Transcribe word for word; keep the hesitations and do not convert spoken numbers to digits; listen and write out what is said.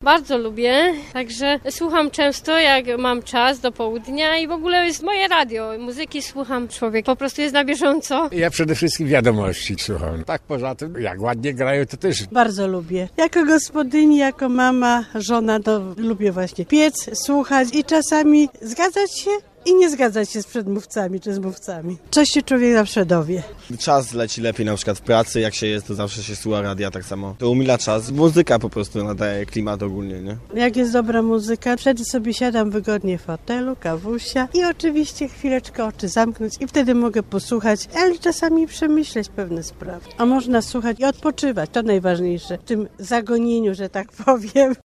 Bardzo lubię, także słucham często, jak mam czas do południa i w ogóle jest moje radio. Muzyki słucham, człowiek po prostu jest na bieżąco. Ja przede wszystkim wiadomości słucham. Tak poza tym, jak ładnie grają, to też. Bardzo lubię. Jako gospodyni, jako mama, żona, to lubię właśnie piec, słuchać i czasami zgadzać się i nie zgadzać się z przedmówcami czy z mówcami. Coś się człowiek zawsze dowie. Czas leci lepiej na przykład w pracy, jak się jest, to zawsze się słucha radia tak samo. To umila czas. Muzyka po prostu nadaje klimat ogólnie, nie? Jak jest dobra muzyka, wtedy sobie siadam wygodnie w fotelu, kawusia i oczywiście chwileczkę oczy zamknąć i wtedy mogę posłuchać, ale czasami przemyśleć pewne sprawy. A można słuchać i odpoczywać, to najważniejsze, w tym zagonieniu, że tak powiem.